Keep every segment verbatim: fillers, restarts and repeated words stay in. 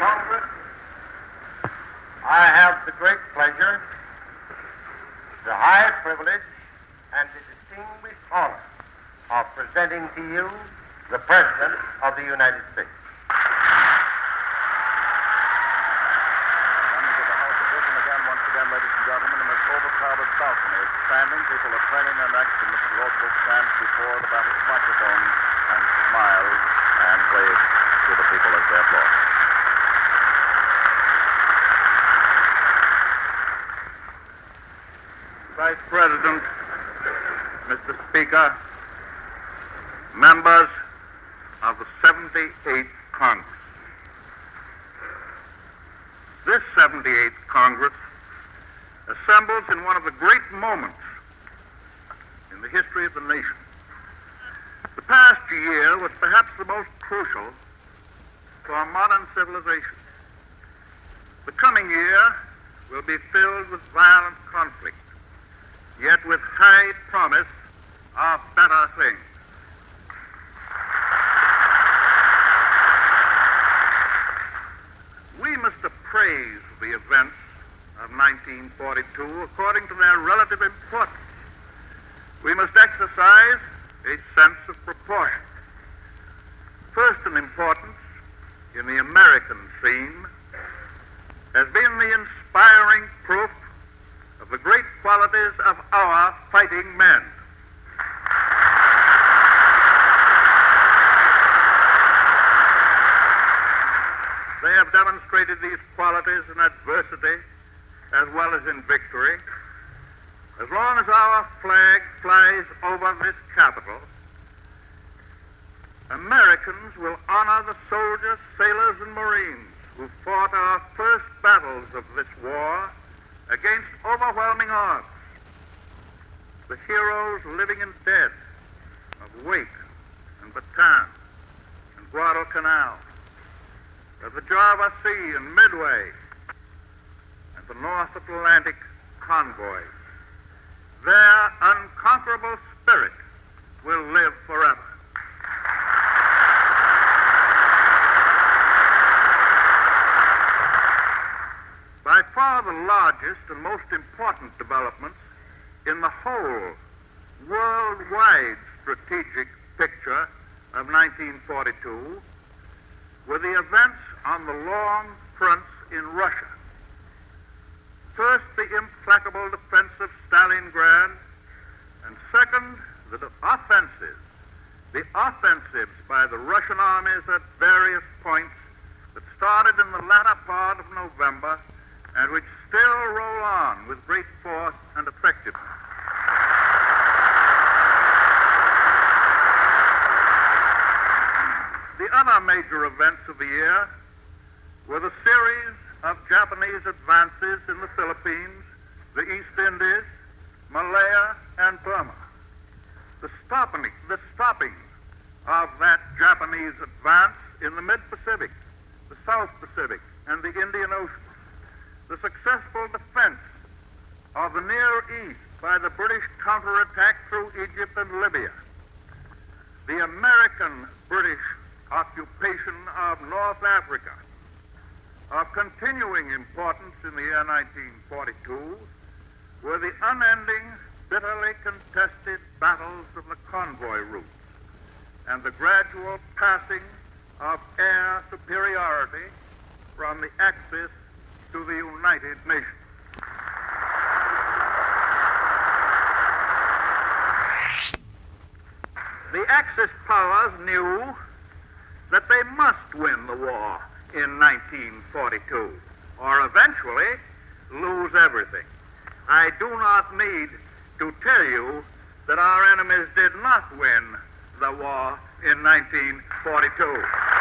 Congress, I have the great pleasure, the high privilege, and the distinguished honor of presenting to you the President of the United States. Ladies and gentlemen, in this overcrowded balcony is standing. People are training their necks, and Mister Roosevelt stands before the battle microphone and smiles and waves to the people as they applaud. Vice President, Mister Speaker, members of the seventy-eighth Congress. This seventy-eighth Congress assembles in one of the great moments in the history of the nation. The past year was perhaps the most crucial to our modern civilization. The coming year will be filled with violent conflict, yet with high promise of better things. We must appraise the events of nineteen forty-two according to their relative importance. We must exercise a sense of proportion. First in importance in the American scene has been the inspiring proof of the great qualities of our fighting men. They have demonstrated these qualities in adversity as well as in victory. As long as our flag flies over this capital, Americans will honor the soldiers, sailors, and Marines who fought our first battles of this war against overwhelming odds. The heroes living and dead of Wake and Bataan and Guadalcanal, of the Java Sea and Midway, and the North Atlantic convoys. Their unconquerable spirit will live forever. By far the largest and most important developments in the whole worldwide strategic picture of nineteen forty-two were the events on the long fronts in Russia. First, the implacable defense of Stalingrad, and second, the offensives, the offensives by the Russian armies at various points that started in the latter part of November and which still roll on with great force and effectiveness. The other major events of the year were the series of Japanese advances in the Philippines, the East Indies, Malaya, and Burma. The stopping, the stopping of that Japanese advance in the mid-Pacific, the South Pacific, and the Indian Ocean. The successful defense of the Near East by the British counterattack through Egypt and Libya. The American-British occupation of North Africa. Of continuing importance in the year nineteen forty-two were the unending, bitterly contested battles of the convoy routes and the gradual passing of air superiority from the Axis to the United Nations. The Axis powers knew that they must win the war in nineteen forty-two, or eventually lose everything. I do not need to tell you that our enemies did not win the war in nineteen forty-two.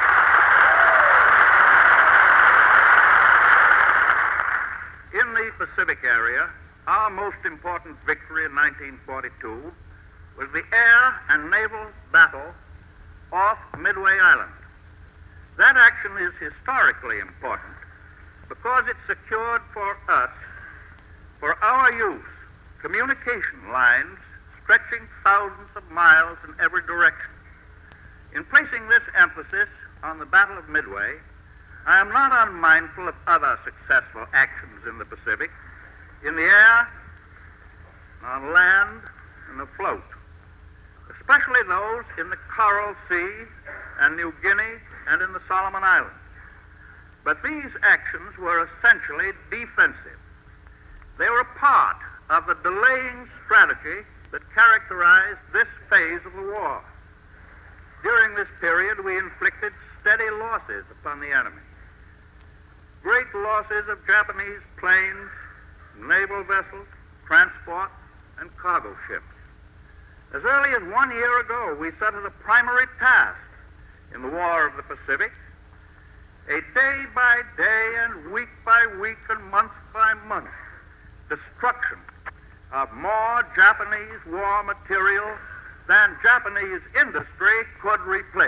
In the Pacific area, our most important victory in nineteen forty-two was the air and naval battle off Midway Island. That action is historically important because it secured for us, for our use, communication lines stretching thousands of miles in every direction. In placing this emphasis on the Battle of Midway, I am not unmindful of other successful actions in the Pacific, in the air, on land, and afloat, especially those in the Coral Sea and New Guinea and in the Solomon Islands. But these actions were essentially defensive. They were part of the delaying strategy that characterized this phase of the war. During this period, we inflicted steady losses upon the enemy. Great losses of Japanese planes, naval vessels, transport, and cargo ships. As early as one year ago, we set as a primary task in the War of the Pacific a day-by-day and week-by-week and month-by-month destruction of more Japanese war material than Japanese industry could replace.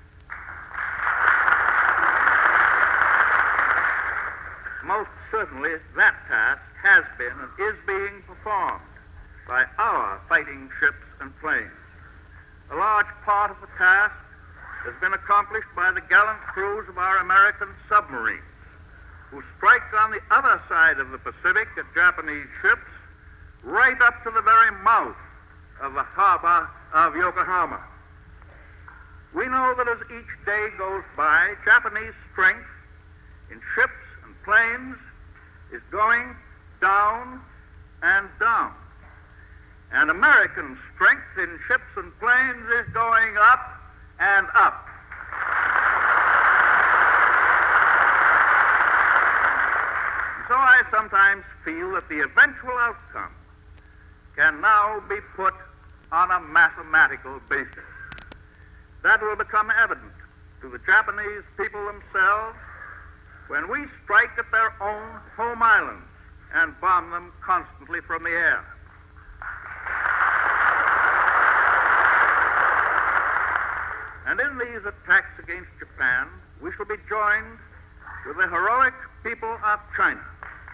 Most certainly, that task has been and is being performed by our fighting ships and planes. A large part of the task has been accomplished by the gallant crews of our American submarines, who strike on the other side of the Pacific at Japanese ships, right up to the very mouth of the harbor of Yokohama. We know that as each day goes by, Japanese strength in ships and planes is going down and down. And American strength in ships and planes is going up and up. And so I sometimes feel that the eventual outcome can now be put on a mathematical basis. That will become evident to the Japanese people themselves when we strike at their own home islands and bomb them constantly from the air. And in these attacks against Japan, we shall be joined with the heroic people of China.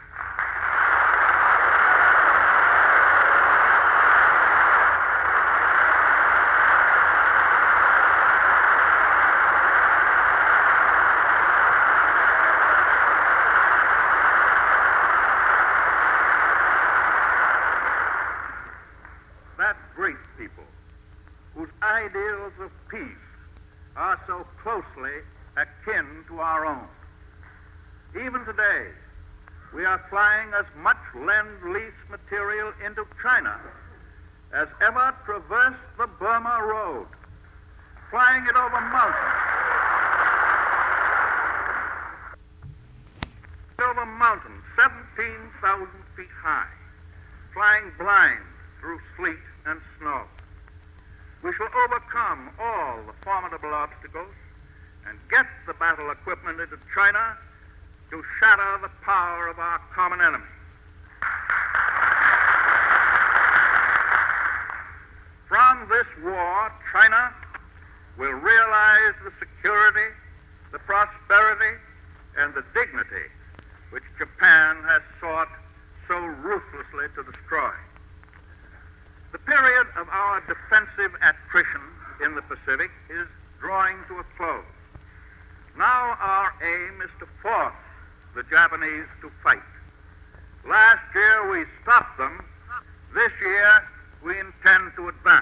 That great people, whose ideals of peace are so closely akin to our own. Even today, we are flying as much Lend-Lease material into China as ever traversed the Burma Road, flying it over mountains, over mountains seventeen thousand feet high, flying blind through sleet and snow. We shall overcome all the formidable obstacles and get the battle equipment into China to shatter the power of our common enemy. From this war, China will realize the security, the prosperity, and the dignity which Japan has sought so ruthlessly to destroy. The period of our defensive attrition in the Pacific is drawing to a close. Now our aim is to force the Japanese to fight. Last year we stopped them. This year we intend to advance.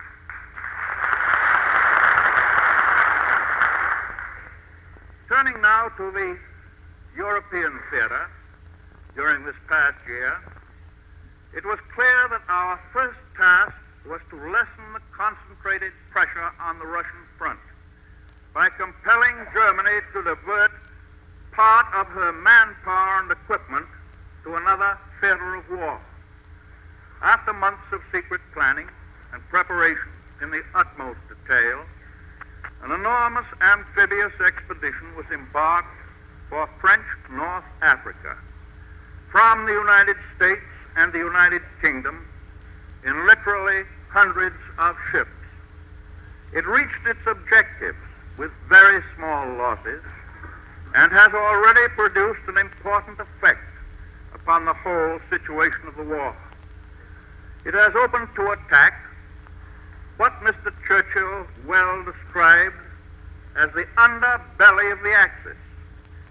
Turning now to the European theater during this past year, it was clear that our first task was to lessen the concentrated pressure on the Russian front by compelling Germany to divert part of her manpower and equipment to another theater of war. After months of secret planning and preparation in the utmost detail, an enormous amphibious expedition was embarked for French North Africa from the United States and the United Kingdom in literally hundreds of ships. It reached its objectives with very small losses and has already produced an important effect upon the whole situation of the war. It has opened to attack what Mister Churchill well described as the underbelly of the Axis,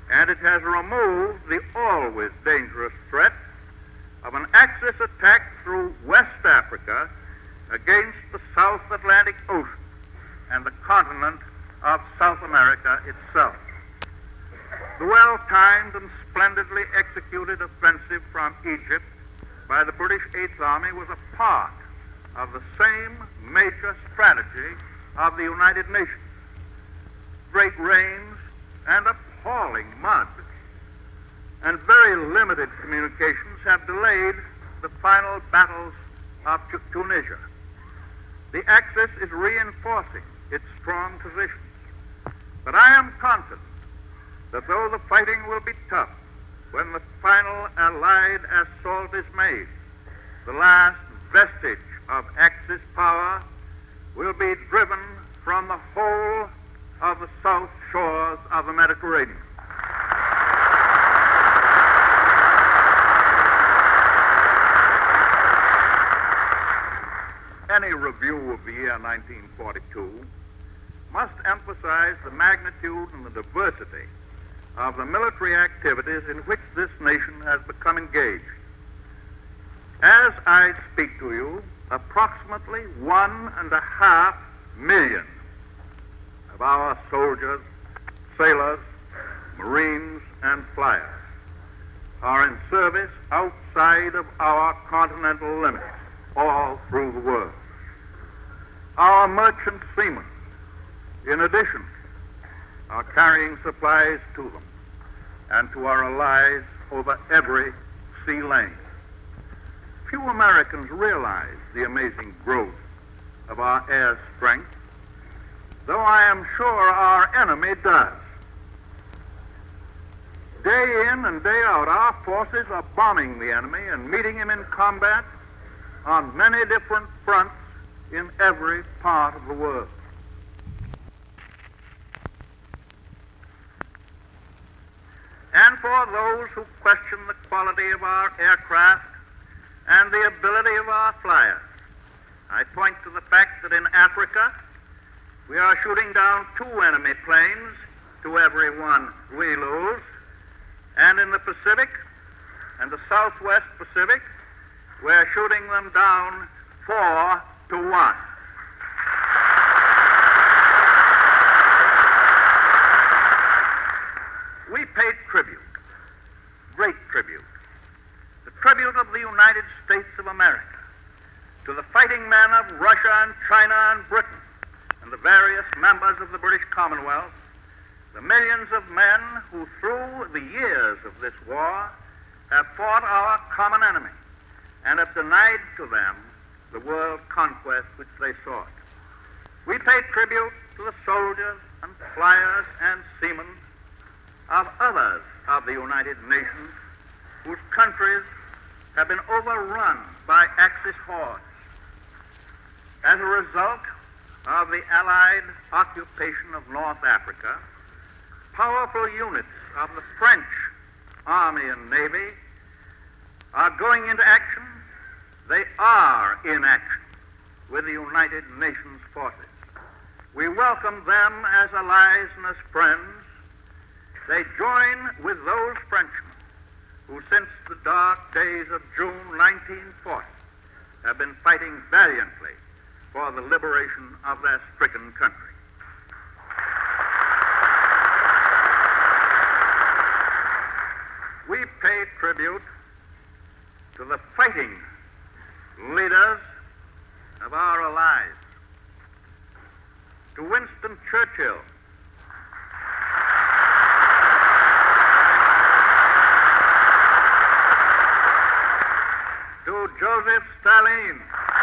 and it has removed the always dangerous threat of an Axis attack through West Africa against the South Atlantic Ocean and the continent of South America itself. The well-timed and splendidly executed offensive from Egypt by the British Eighth Army was a part of the same major strategy of the United Nations. Great rains and appalling mud and very limited communications have delayed the final battles of Tu- Tunisia. The Axis is reinforcing its strong positions. But I am confident that though the fighting will be tough when the final Allied assault is made, the last vestige of Axis power will be driven from the whole of the south shores of the Mediterranean. Any review of the year nineteen forty-two must emphasize the magnitude and the diversity of the military activities in which this nation has become engaged. As I speak to you, approximately one and a half million of our soldiers, sailors, marines, and flyers are in service outside of our continental limits all through the world. Our merchant seamen, in addition, are carrying supplies to them and to our allies over every sea lane. Few Americans realize the amazing growth of our air strength, though I am sure our enemy does. Day in and day out, our forces are bombing the enemy and meeting him in combat on many different fronts in every part of the world. And for those who question the quality of our aircraft and the ability of our flyers, I point to the fact that in Africa, we are shooting down two enemy planes to every one we lose, and in the Pacific and the Southwest Pacific, we're shooting them down four to one. We paid tribute, great tribute, the tribute of the United States of America to the fighting men of Russia and China and Britain and the various members of the British Commonwealth, the millions of men who through the years of this war have fought our common enemy and have denied to them the world conquest which they sought. We pay tribute to the soldiers and flyers and seamen of others of the United Nations whose countries have been overrun by Axis hordes. As a result of the Allied occupation of North Africa, powerful units of the French Army and Navy are going into action. They are in action with the United Nations forces. We welcome them as allies and as friends. They join with those Frenchmen who since the dark days of June nineteen forty have been fighting valiantly for the liberation of their stricken country. We pay tribute to the fighting leaders of our allies, to Winston Churchill, to Joseph Stalin,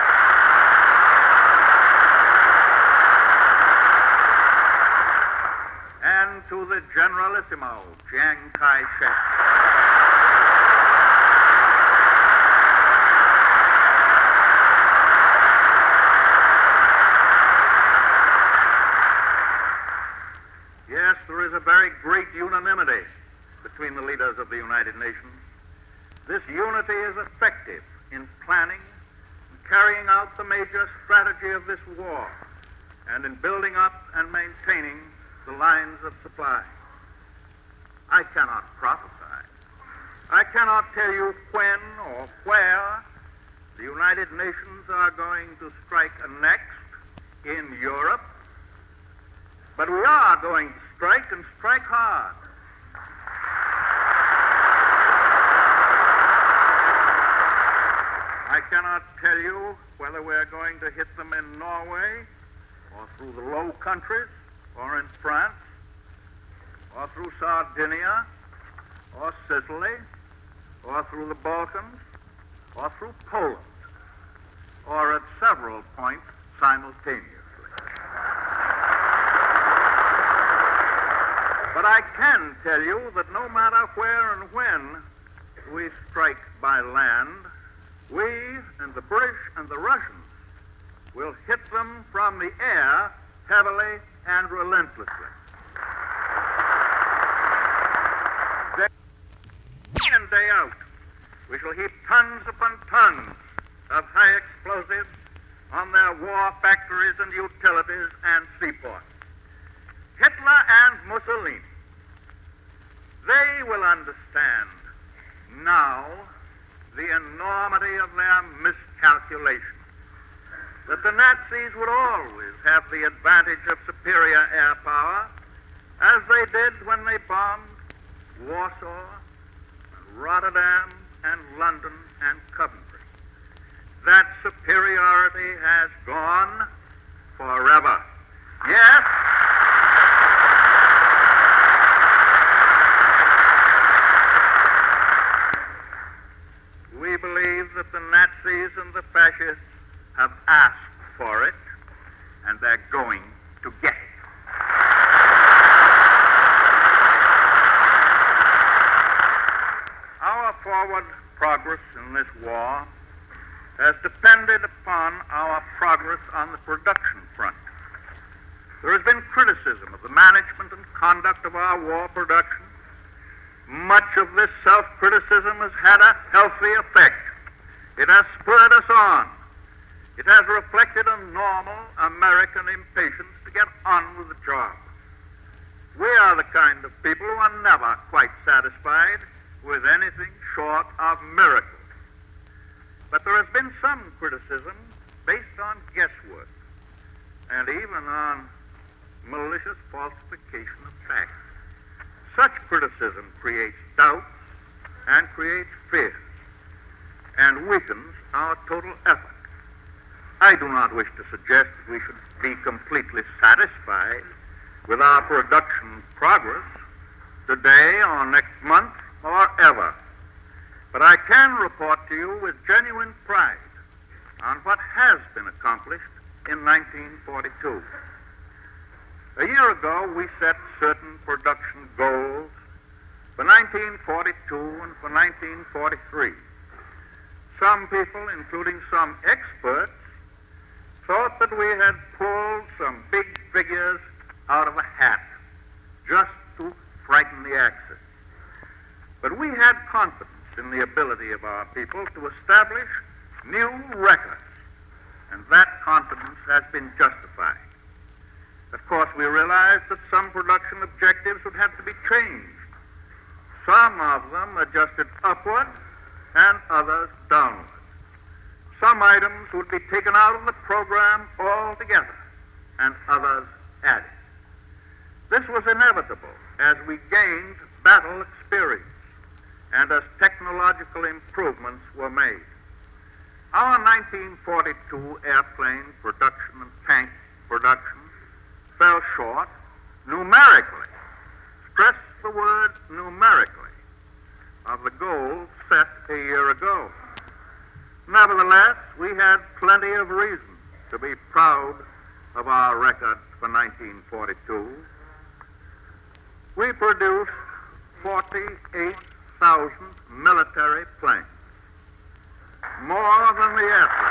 and to the Generalissimo, Chiang Kai-shek. Yes, there is a very great unanimity between the leaders of the United Nations. This unity is effective in planning and carrying out the major strategy of this war and in building up and maintaining the lines of supply. I cannot prophesy. I cannot tell you when or where the United Nations are going to strike next in Europe, but we are going to strike and strike hard. I cannot tell you whether we're going to hit them in Norway or through the Low Countries or in France or through Sardinia or Sicily or through the Balkans or through Poland or at several points simultaneously. But I can tell you that no matter where and when we strike by land, we and the British and the Russians will hit them from the air heavily and relentlessly. Day in and day out, we shall heap tons upon tons of high explosives on their war factories and utilities and seaports. Hitler and Mussolini, they will understand now the enormity of their miscalculation, that the Nazis would always have the advantage of superior air power, as they did when they bombed Warsaw, and Rotterdam, and London, and Coventry. That superiority has gone forever. Yes, we believe that the Nazis and the fascists have asked for it, and they're going to get it. Our forward progress in this war has depended upon our progress on the production front. There has been criticism of the management and conduct of our war production. Much of this self-criticism has had a healthy effect. It has spurred us on. It has reflected a normal American impatience to get on with the job. We are the kind of people who are never quite satisfied with anything short of miracles. But there has been some criticism based on guesswork and even on malicious falsification of facts. Such criticism creates doubts and creates fears and weakens our total effort. I do not wish to suggest that we should be completely satisfied with our production progress today or next month or ever. But I can report to you with genuine pride on what has been accomplished in nineteen forty-two. A year ago, we set certain production goals for nineteen forty-two and for nineteen forty-three. Some people, including some experts, thought that we had pulled some big figures out of a hat just to frighten the Axis. But we had confidence in the ability of our people to establish new records, and that confidence has been justified. Of course, we realized that some production objectives would have to be changed, some of them adjusted upward and others downward. Some items would be taken out of the program altogether and others added. This was inevitable as we gained battle experience and as technological improvements were made. Our nineteen forty-two airplane production and tank production fell short numerically, stress the word numerically, of the goal set a year ago. Nevertheless, we had plenty of reason to be proud of our record for nineteen forty-two. We produced forty-eight thousand military planes, more than the airplane.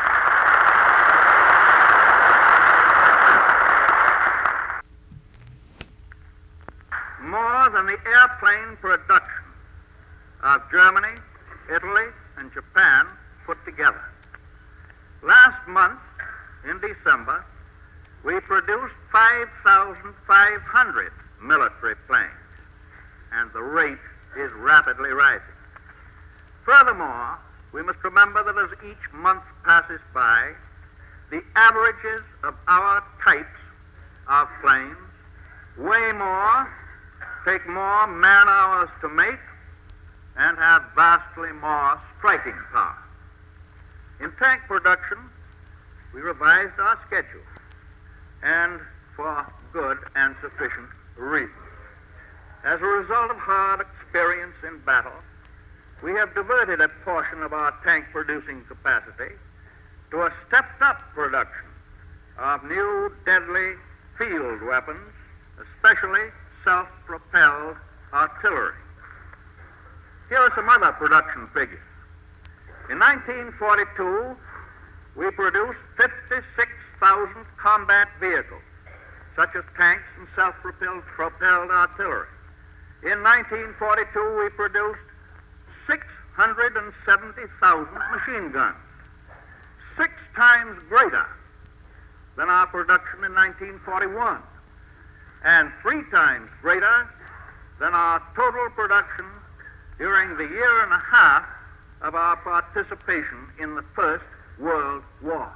More than the airplane production of Germany, Italy, and Japan put together. Last month, in December, we produced five thousand five hundred military planes, and the rate is rapidly rising. Furthermore, we must remember that as each month passes by, the averages of our types of planes weigh more, take more man-hours to make, and have vastly more striking power. In tank production, we revised our schedule, and for good and sufficient reasons. As a result of hard experience in battle, we have diverted a portion of our tank-producing capacity to a stepped-up production of new deadly field weapons, especially self-propelled artillery. Here are some other production figures. In nineteen forty-two, we produced fifty-six thousand combat vehicles, such as tanks and self-propelled propelled artillery. In nineteen forty-two, we produced six hundred seventy thousand machine guns, six times greater than our production in nineteen forty-one, and three times greater than our total production during the year and a half of our participation in the First World War.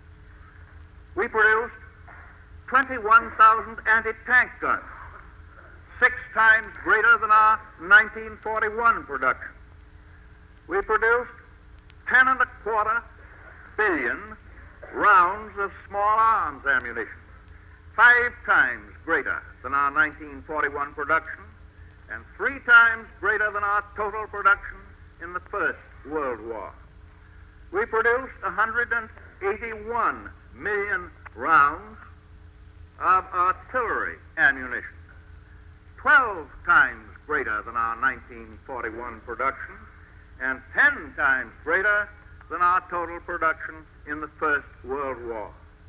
We produced twenty-one thousand anti-tank guns, six times greater than our nineteen forty-one production. We produced ten and a quarter billion rounds of small arms ammunition, five times greater than our nineteen forty-one production, and three times greater than our total production in the First World War. We produced one hundred eighty-one million rounds of artillery ammunition, twelve times greater than our nineteen forty-one production, and ten times greater than our total production in the First World War.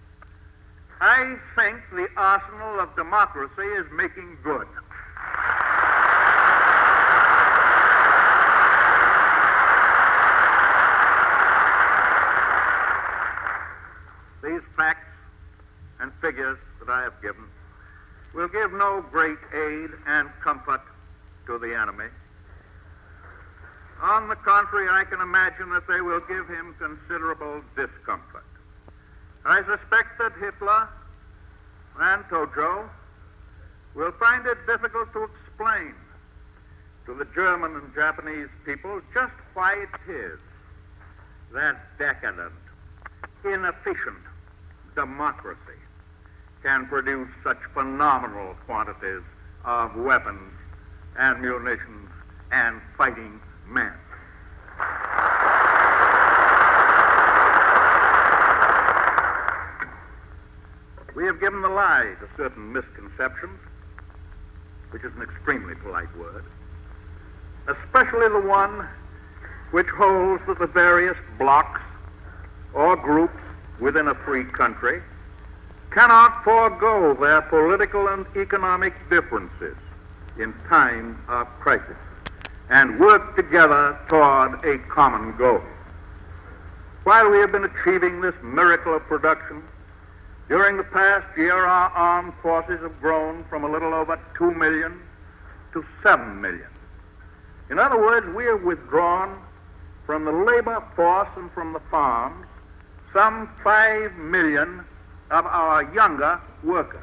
I think the arsenal of democracy is making good. These facts and figures that I have given will give no great aid and comfort to the enemy. On the contrary, I can imagine that they will give him considerable discomfort. I suspect that Hitler and Tojo will find it difficult to explain to the German and Japanese people just why it is that decadent, inefficient democracy can produce such phenomenal quantities of weapons and munitions and fighting men. We have given the lie to certain misconceptions, which is an extremely polite word, especially the one which holds that the various blocks or groups within a free country cannot forego their political and economic differences in time of crisis and work together toward a common goal. While we have been achieving this miracle of production, during the past year our armed forces have grown from a little over two million to seven million. In other words, we have withdrawn from the labor force and from the farms some five million of our younger workers.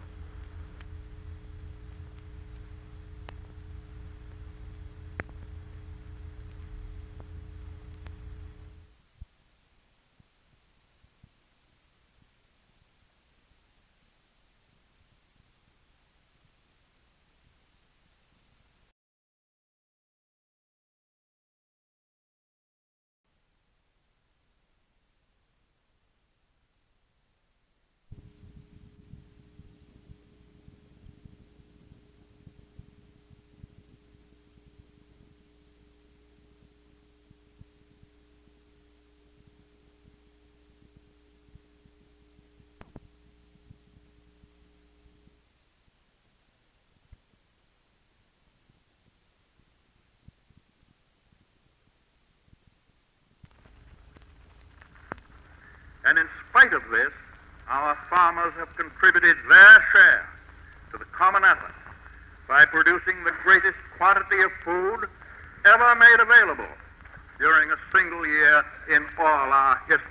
And in spite of this, our farmers have contributed their share to the common effort by producing the greatest quantity of food ever made available during a single year in all our history.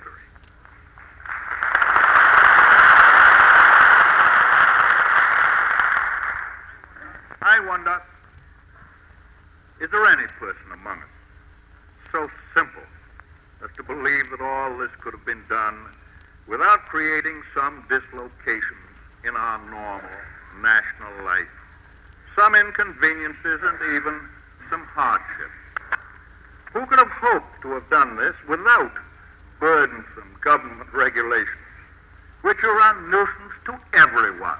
I wonder, is there any person among us so simple as to believe that all this could have been done without creating some dislocations in our normal national life, some inconveniences and even some hardships? Who could have hoped to have done this without burdensome government regulations, which are a nuisance to everyone,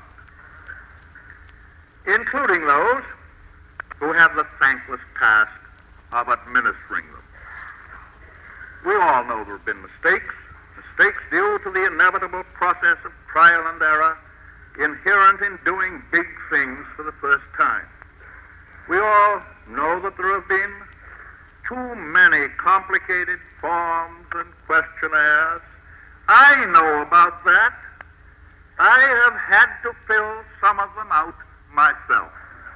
including those who have the thankless task of administering them? We all know there have been mistakes, mistakes due to the inevitable process of trial and error inherent in doing big things for the first time. We all know that there have been too many complicated forms and questionnaires. I know about that. I have had to fill some of them out myself.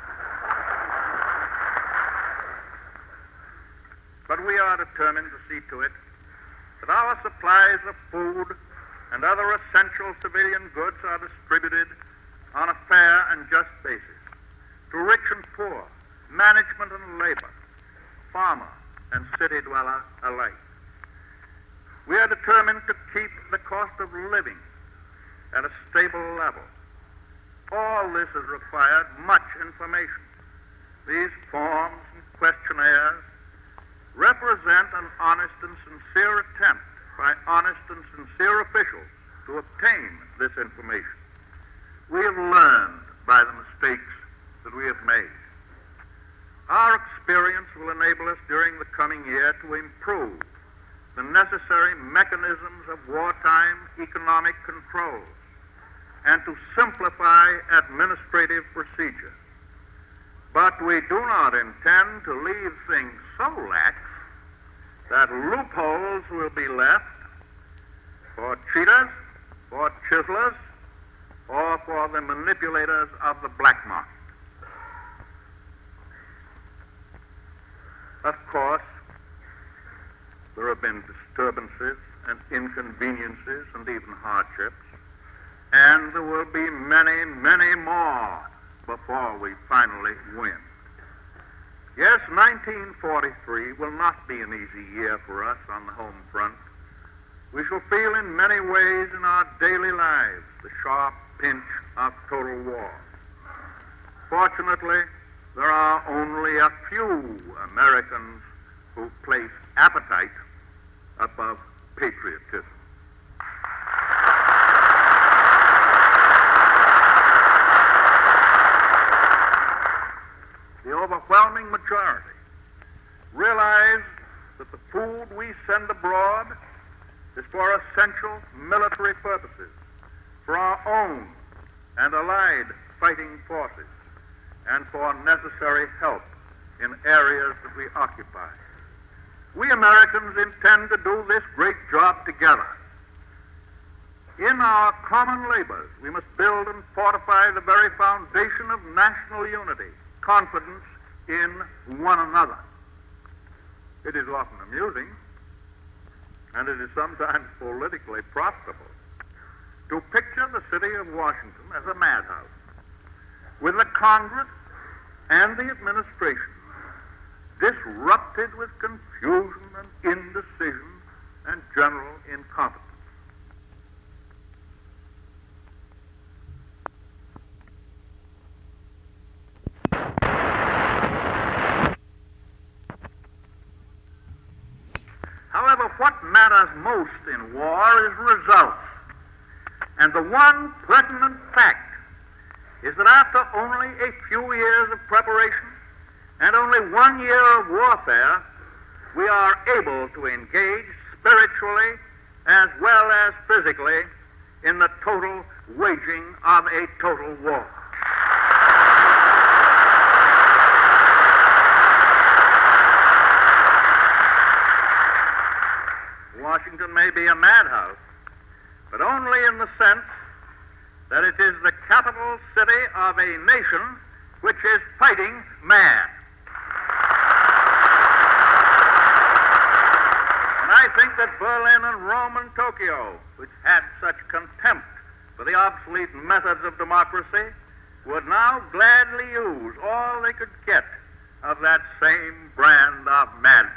But we are determined to see to it that our supplies of food and other essential civilian goods are distributed on a fair and just basis to rich and poor, management and labor, farmer and city dweller alike. We are determined to keep the cost of living at a stable level. All this has required much information. These forms and questionnaires represent an honest and sincere attempt by honest and sincere officials to obtain this information. We have learned by the mistakes that we have made. Our experience will enable us during the coming year to improve the necessary mechanisms of wartime economic controls and to simplify administrative procedure. But we do not intend to leave things so lax that loopholes will be left for cheaters, for chiselers, or for the manipulators of the black market. Of course, there have been disturbances and inconveniences and even hardships, and there will be many, many more before we finally win. Yes, nineteen forty-three will not be an easy year for us on the home front. We shall feel in many ways in our daily lives the sharp pinch of total war. Fortunately, there are only a few Americans who place appetite above patriotism. The overwhelming majority realize that the food we send abroad is for essential military purposes, for our own and allied fighting forces, and for necessary help in areas that we occupy. We Americans intend to do this great job together. In our common labors, we must build and fortify the very foundation of national unity, confidence in one another. It is often amusing, and it is sometimes politically profitable, to picture the city of Washington as a madhouse, with the Congress and the administration disrupted with confusion and indecision and general incompetence. However, what matters most in war is results. And the one pertinent fact is that after only a few years of preparation and only one year of warfare, we are able to engage spiritually as well as physically in the total waging of a total war. Washington may be a madhouse, but only in the sense that it is the capital city of a nation which is fighting mad. think that Berlin and Rome and Tokyo, which had such contempt for the obsolete methods of democracy, would now gladly use all they could get of that same brand of madness.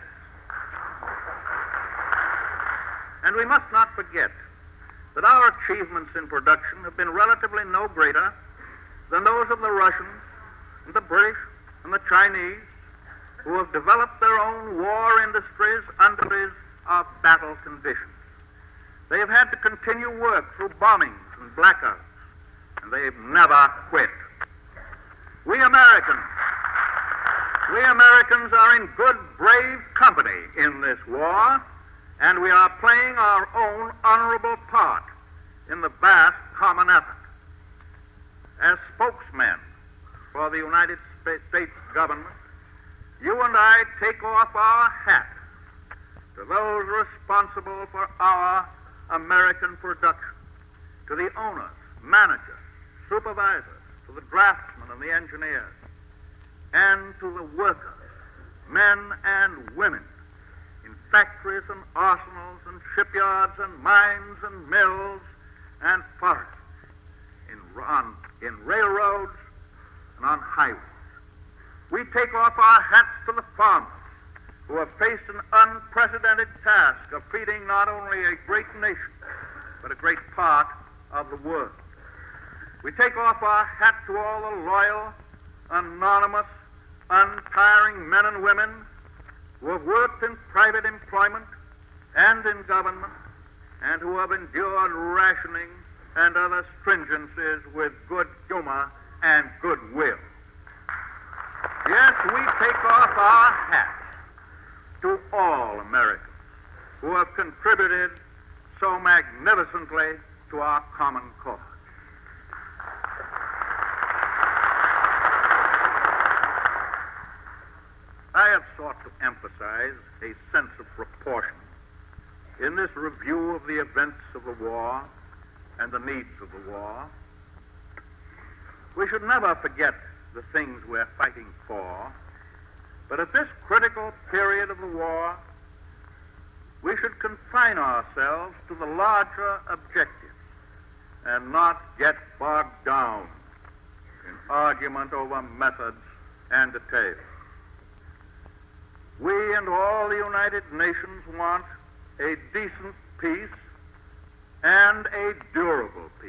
And we must not forget that our achievements in production have been relatively no greater than those of the Russians and the British and the Chinese, who have developed their own war industries under these uh, battle conditions. They have had to continue work through bombings and blackouts, and they've never quit. We Americans, we Americans are in good, brave company in this war, and we are playing our own honorable part in the vast common effort. As spokesmen for the United States government, you and I take off our hat to those responsible for our American production, to the owners, managers, supervisors, to the draftsmen and the engineers, and to the workers, men and women, in factories and arsenals and shipyards and mines and mills and forests, in, on, in railroads and on highways. We take off our hats to the farmers who have faced an unprecedented task of feeding not only a great nation, but a great part of the world. We take off our hat to all the loyal, anonymous, untiring men and women who have worked in private employment and in government, and who have endured rationing and other stringencies with good humor and goodwill. Yes, we take off our hats to all Americans who have contributed so magnificently to our common cause. I have sought to emphasize a sense of proportion in this review of the events of the war and the needs of the war. We should never forget the things we're fighting for, but at this critical period of the war, we should confine ourselves to the larger objectives and not get bogged down in argument over methods and details. We and all the United Nations want a decent peace and a durable peace.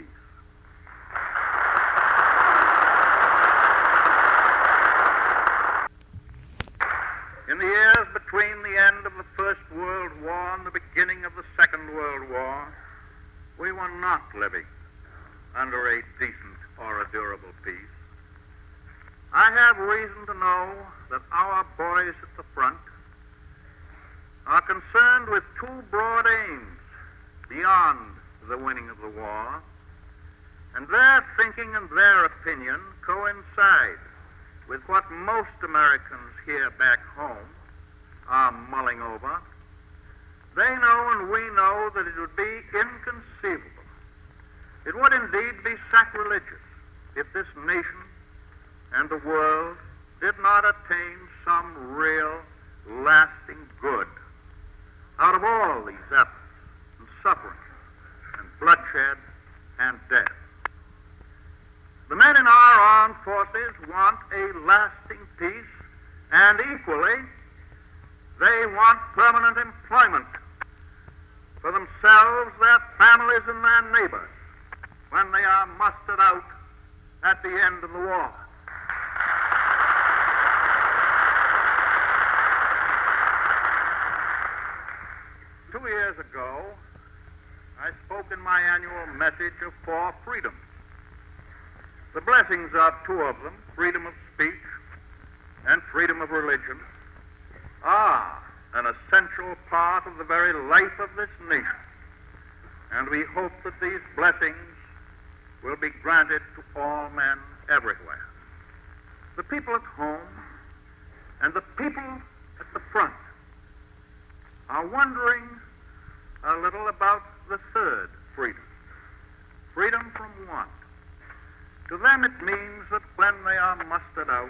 In the years between the end of the First World War and the beginning of the Second World War, we were not living under a decent or a durable peace. I have reason to know that our boys at the front are concerned with two broad aims beyond the winning of the war, and their thinking and their opinion coincide with what most Americans here back home are mulling over. They know and we know that it would be inconceivable. It would indeed be sacrilegious if this nation and the world did not attain some real, lasting good out of all these efforts and suffering and bloodshed and death. The men in our armed forces want a lasting peace, and equally, they want permanent employment for themselves, their families, and their neighbors when they are mustered out at the end of the war. Two years ago, I spoke in my annual message of four freedoms. The blessings of two of them, freedom of speech and freedom of religion, are an essential part of the very life of this nation. And we hope that these blessings will be granted to all men everywhere. The people at home and the people at the front are wondering a little about the third freedom, freedom from want. To them it means that when they are mustered out,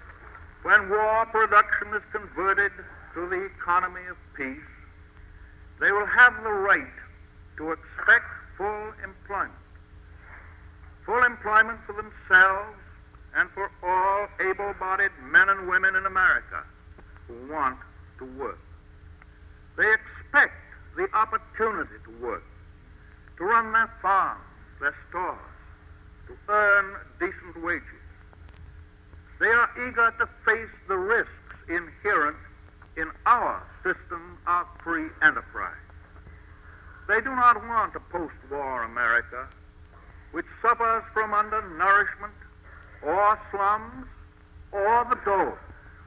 when war production is converted to the economy of peace, they will have the right to expect full employment. Full employment for themselves and for all able-bodied men and women in America who want to work. They expect the opportunity to work, to run their farms, their stores, to earn decent wages. They are eager to face the risks inherent in our system of free enterprise. They do not want a post-war America which suffers from undernourishment or slums or the dole.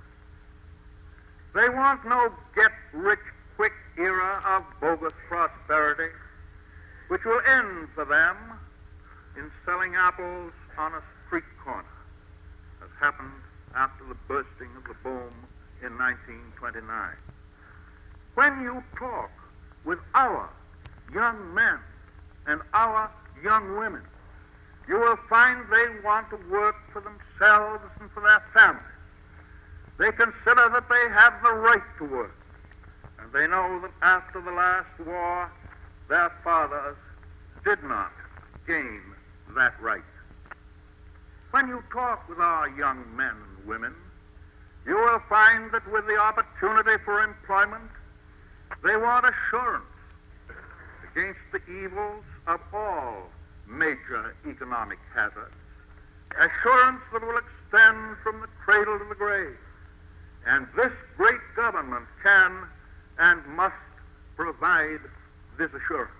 They want no get-rich-quick era of bogus prosperity which will end for them in selling apples on a street corner, as happened after the bursting of the boom in nineteen twenty-nine. When you talk with our young men and our young women, you will find they want to work for themselves and for their families. They consider that they have the right to work, and they know that after the last war, their fathers did not gain that right. When you talk with our young men and women, you will find that with the opportunity for employment, they want assurance against the evils of all major economic hazards, assurance that will extend from the cradle to the grave. And this great government can and must provide this assurance.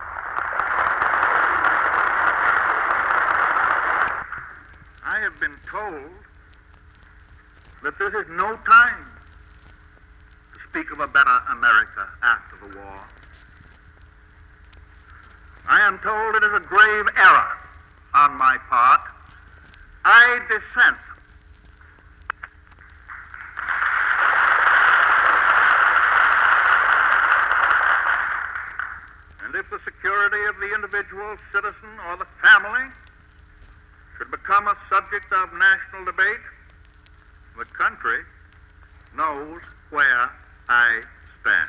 I have been told that this is no time to speak of a better America after the war. I am told it is a grave error on my part. I dissent. And if the security of the individual citizen or the family should become a subject of national debate, the country knows where I stand.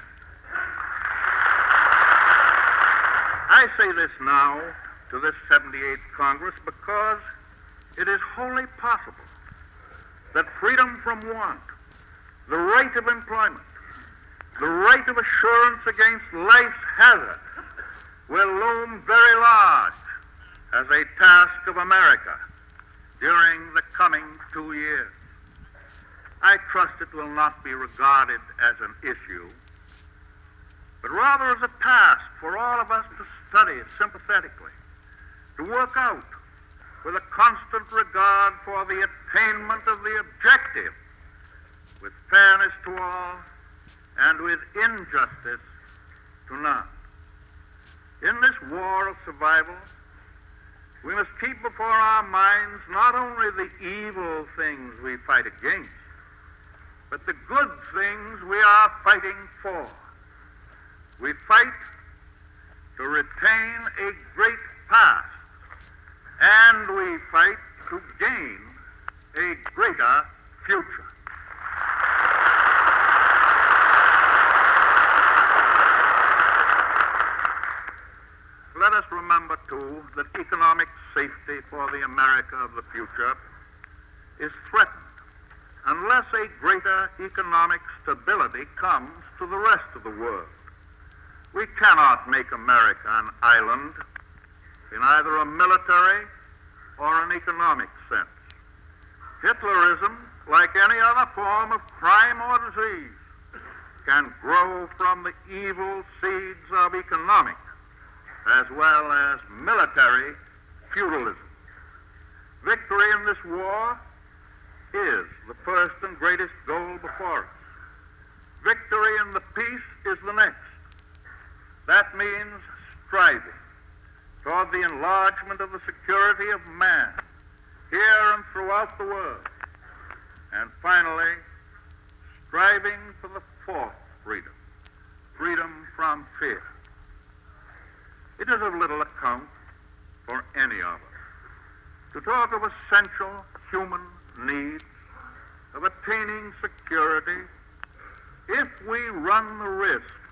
I say this now to this seventy-eighth Congress because it is wholly possible that freedom from want, the right of employment, the right of assurance against life's hazards will loom very large as a task of America during the coming two years. I trust it will not be regarded as an issue, but rather as a task for all of us to study sympathetically, to work out with a constant regard for the attainment of the objective, with fairness to all and with injustice to none. In this war of survival, we must keep before our minds not only the evil things we fight against, but the good things we are fighting for. We fight to retain a great past, and we fight to gain a greater future. Let us remember, too, that economic safety for the America of the future is threatened unless a greater economic stability comes to the rest of the world. We cannot make America an island in either a military or an economic sense. Hitlerism, like any other form of crime or disease, can grow from the evil seeds of economic as well as military feudalism. Victory in this war is the first and greatest goal before us. Victory in the peace is the next. That means striving toward the enlargement of the security of man here and throughout the world. And finally, striving for the fourth freedom, freedom from fear. It is of little account for any of us to talk of essential human needs, of attaining security, if we run the risk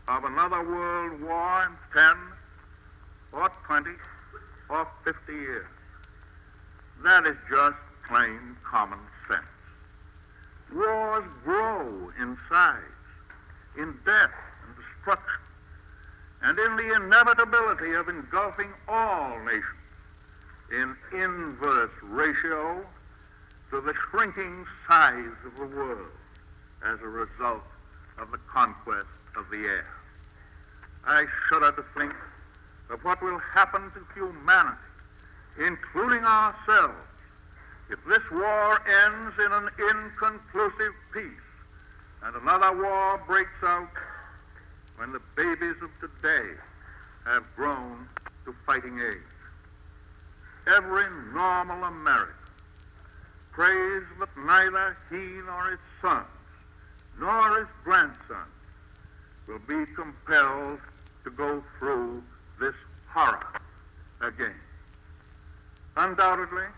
of another world war in ten or twenty or fifty years. That is just plain common sense. Wars grow in size, in death and destruction, and in the inevitability of engulfing all nations in inverse ratio to the shrinking size of the world as a result of the conquest of the air. I shudder to think of what will happen to humanity, including ourselves, if this war ends in an inconclusive peace and another war breaks out when the babies of today have grown to fighting age. Every normal American prays that neither he nor his sons nor his grandsons will be compelled to go through this horror again. Undoubtedly,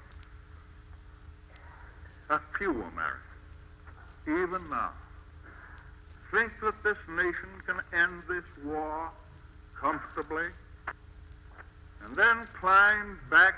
a few Americans, even now, think that this nation can end this war comfortably and then climb back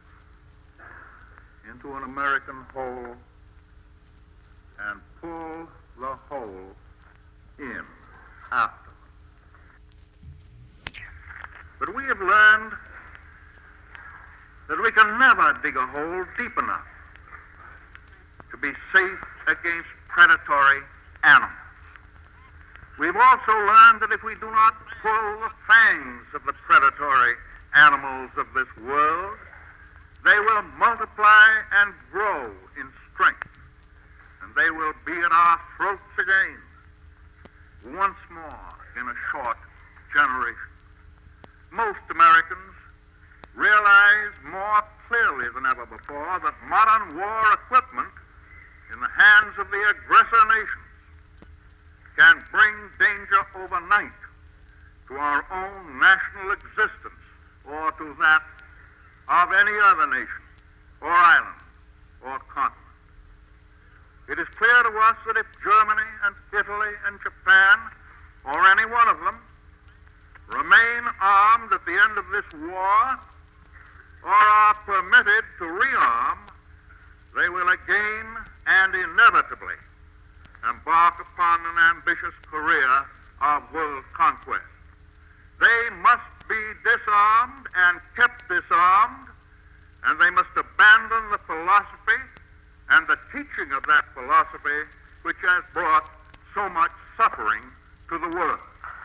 into an American hole and pull the hole in after them. But we have learned that we can never dig a hole deep enough to be safe against predatory animals. We've also learned that if we do not pull the fangs of the predatory animals of this world, they will multiply and grow in strength, and they will be at our throats again, once more in a short generation. Most Americans realize more clearly than ever before that modern war equipment in the hands of the aggressor nations can bring danger overnight to our own national existence or to that of any other nation or island or continent. It is clear to us that if Germany and Italy and Japan, or any one of them, remain armed at the end of this war, or are permitted to rearm, they will again and inevitably embark upon an ambitious career of world conquest. They must be disarmed and kept disarmed, and they must abandon the philosophy and the teaching of that philosophy which has brought so much suffering to the world.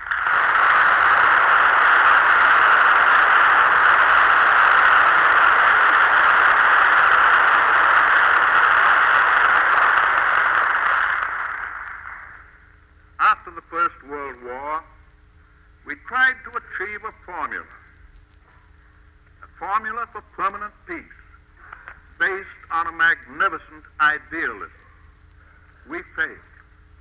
After the First World War, we tried to achieve a formula, a formula for permanent peace, based on a magnificent idealism. We failed.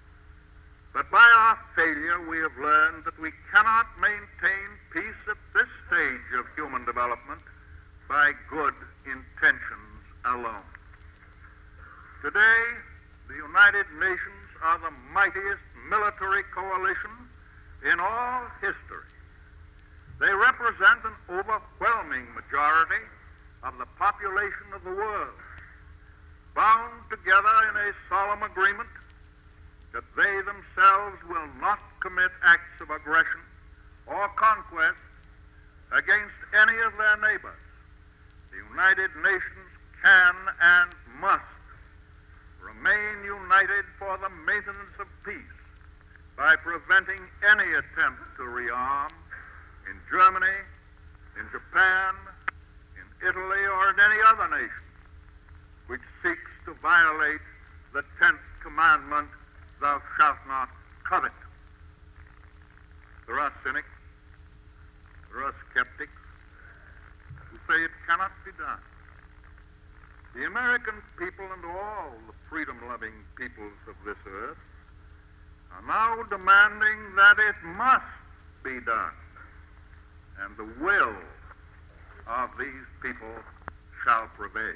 But by our failure, we have learned that we cannot maintain peace at this stage of human development by good intentions alone. Today, the United Nations are the mightiest military coalition in all history. They represent an overwhelming majority of the population of the world, bound together in a solemn agreement that they themselves will not commit acts of aggression or conquest against any of their neighbors. The United Nations can and must remain united for the maintenance of peace by preventing any attempt to rearm in Germany, in Japan, in Italy, or in any other nation which seeks to violate the tenth commandment, thou shalt not covet. There are cynics, there are skeptics who say it cannot be done. The American people and all the freedom-loving peoples of this earth are now demanding that it must be done, and the will of these people shall prevail.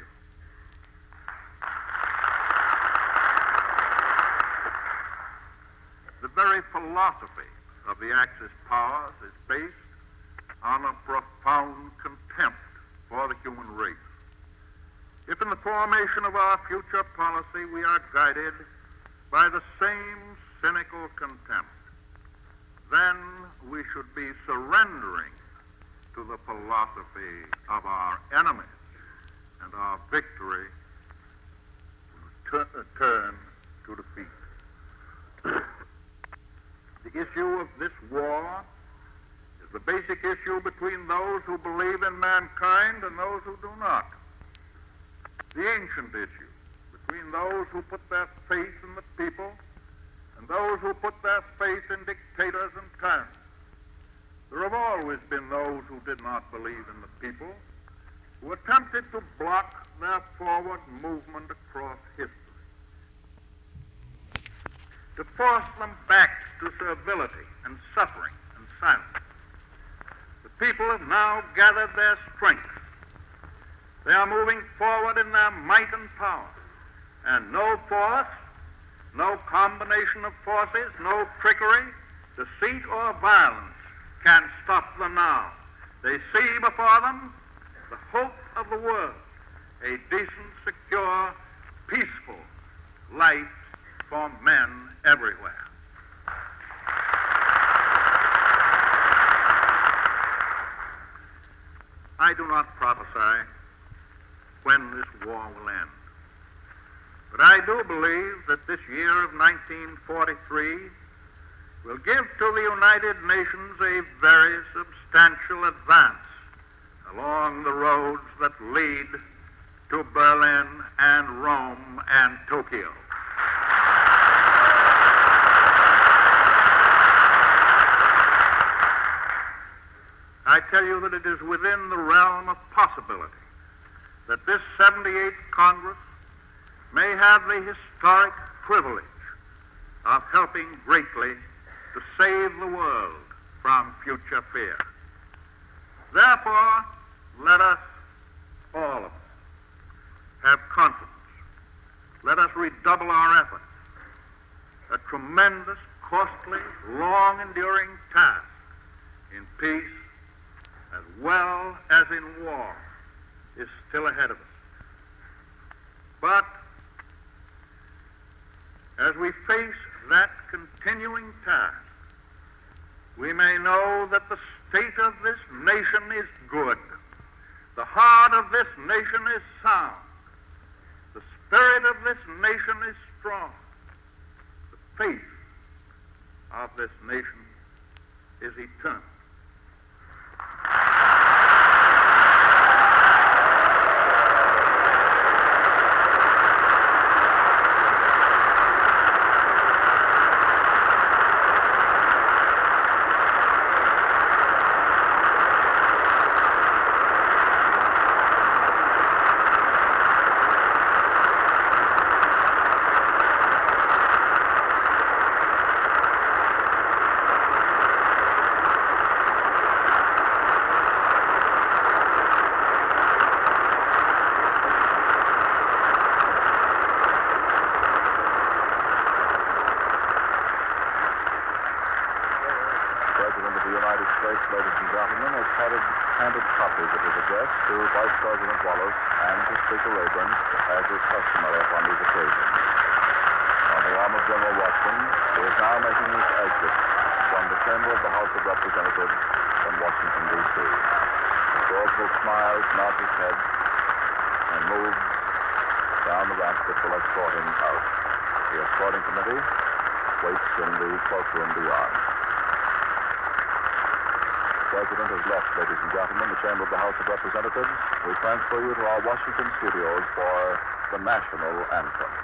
The very philosophy of the Axis powers is based on a profound contempt for the human race. If in the formation of our future policy we are guided by the same cynical contempt, then we should be surrendering to the philosophy of our enemies, and our victory will turn, turn to defeat. The issue of this war is the basic issue between those who believe in mankind and those who do not. The ancient issue between those who put their faith in the people and those who put their faith in dictators and tyrants. There have always been those who did not believe in the people, who attempted to block their forward movement across history, to force them back to servility and suffering and silence. The people have now gathered their strength. They are moving forward in their might and power, and no force, no combination of forces, no trickery, deceit, or violence can stop them now. They see before them the hope of the world, a decent, secure, peaceful life for men everywhere. I do not prophesy when this war will end, but I do believe that this year of nineteen forty-three will give to the United Nations a very substantial advance along the roads that lead to Berlin and Rome and Tokyo. I tell you that it is within the realm of possibility that this seventy-eighth Congress may have the historic privilege of helping greatly to save the world from future fear. Therefore, let us, all of us, have confidence. Let us redouble our efforts. A tremendous, costly, long-enduring task in peace as well as in war is still ahead of us. But as we face that continuing task, we may know that the state of this nation is good. The heart of this nation is sound. The spirit of this nation is strong. The faith of this nation is eternal. We transfer you to our Washington studios for the national anthem.